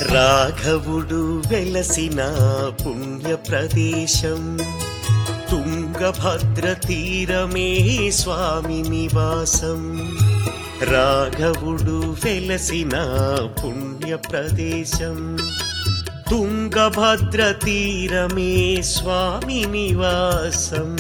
రాఘవుడు వెలసిన పుణ్య ప్రదేశం తుంగభద్ర తీరమే స్వామి నివాసం. రాఘవుడు వెలసిన పుణ్య ప్రదేశం తుంగభద్ర తీరమే స్వామి నివాసం.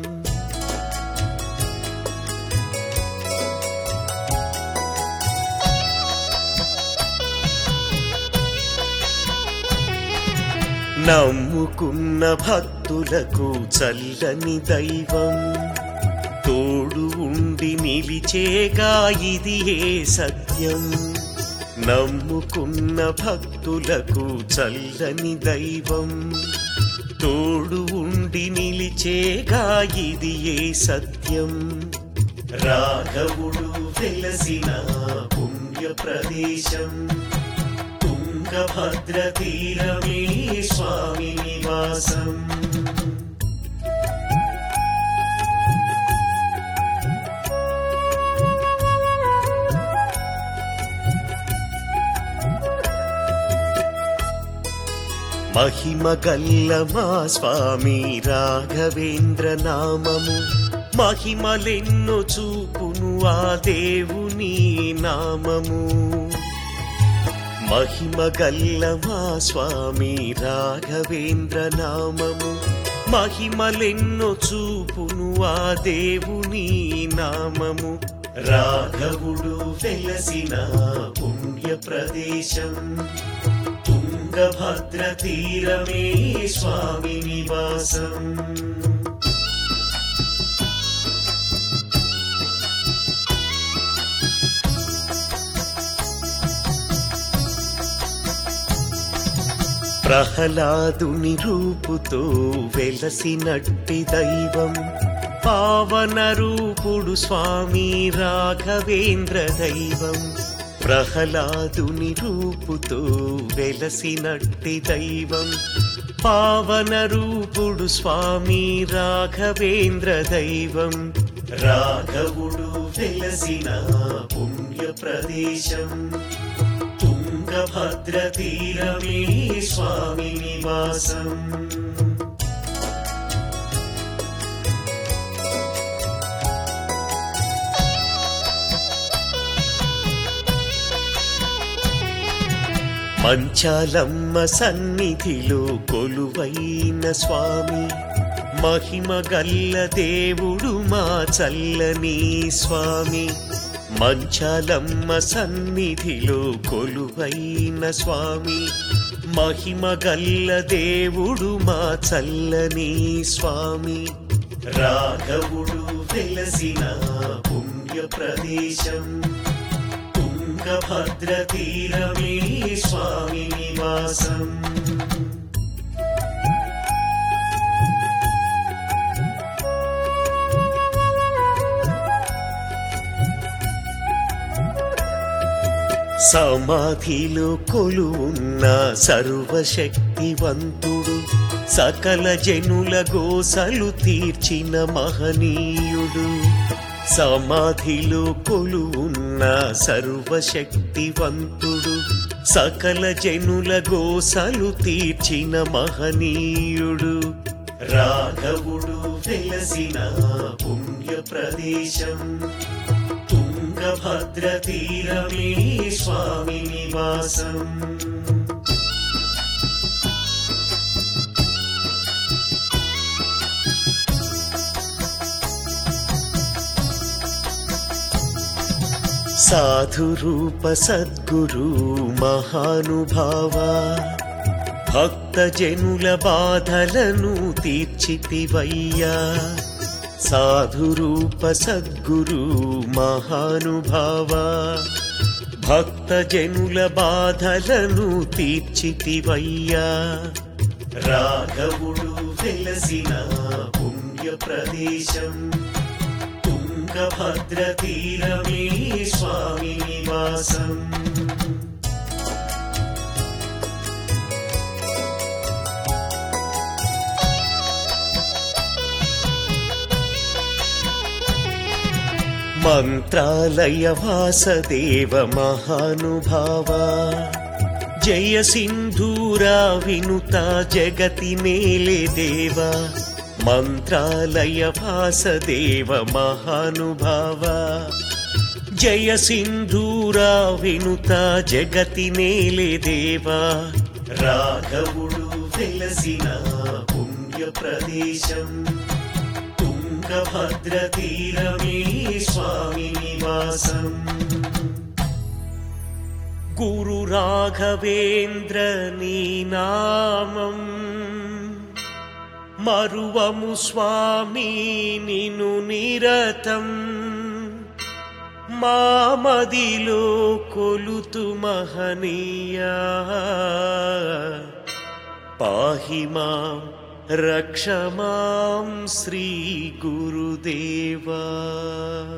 నమ్ముకున్న భక్తులకు చల్లని దైవం తోడు ఉండి నిలిచేగా ఇది ఏ సత్యం. నమ్ముకున్న భక్తులకు చల్లని దైవం తోడు ఉండి నిలిచేగా ఇది ఏ సత్యం. రాఘవుడు వెలసిన పుణ్య ప్రదేశం తుంగభద్ర తీరమే స్వామి నివాసం. మహిమ గల్ల మా స్వామి రాఘవేంద్ర నామము మహిమలెన్నో చూపును ఆ దేవుని నామము. మహిమ గల్ల మా స్వామి రాఘవేంద్ర నామము మహిమలెన్నో చూపును ఆ దేవుని నామము. రాఘవుడు వెలసిన పుణ్య ప్రదేశం తుంగభద్ర తీరమే స్వామి నివాసం. ప్రహ్లాదుని రూపుతో వెలసినట్టి దైవం పావన రూపుడు స్వామి రాఘవేంద్ర దైవం. ప్రహ్లాదుని రూపుతో వెలసినట్టి దైవం పావన రూపుడు స్వామి రాఘవేంద్ర దైవం. రాఘవుడు వెలసిన పుణ్య ప్రదేశం తుంగభద్ర తీరమే స్వామి నివాసం. మంచాలమ్మ సన్నిధిలో కొలువైన స్వామి మహిమ గల్ల దేవుడు మా చల్లని స్వామి. మంచాలమ్మ సన్నిధిలో కొలువైన స్వామి మహిమ గల్ల దేవుడు మా చల్లని స్వామి. రాఘవుడు వెలసిన పుణ్య ప్రదేశం తుంగభద్ర తీరమే స్వామి నివాసం. సమాధిలో కొలువున్న సర్వశక్తివంతుడు సకల జనుల గోసలు తీర్చిన మహనీయుడు. సమాధిలో కొలువున్న సర్వశక్తివంతుడు సకల జనుల గోసలు తీర్చిన మహనీయుడు. రాఘవుడు వెలసిన పుణ్య ప్రదేశం తుంగభద్ర తీరమే స్వామి నివాసం. సాధురూప సద్గురు మహానుభావ భక్త జనుల బాధలను తీర్చితివయ్యా. సాధురూప సద్గురు మహానుభావ భక్త జనుల బాధలను తీర్చితివయ్యా. రాఘవుడు వెలసిన పుణ్య ప్రదేశం తుంగభద్ర తీరమే స్వామి నివాసం. మంత్రాలయ వాసదేవ మహానుభావ జయ సింధూరా వినుత జగతి నేలే దేవా మంత్రాలయ వాసదేవ మహానుభావ జయ సింధూరా వినుత జగతి నేలే దేవా రాఘవుడు వెలసిన పుణ్య ప్రదేశం తుంగభద్ర తీరమే స్వామి నివాసం గురు రాఘవేంద్ర నీ నామం మరువము స్వామి నిను నిరతం మా మదిలో కొలుతు మహనీయా పాహి మాం రక్ష మాం శ్రీ గురుదేవా।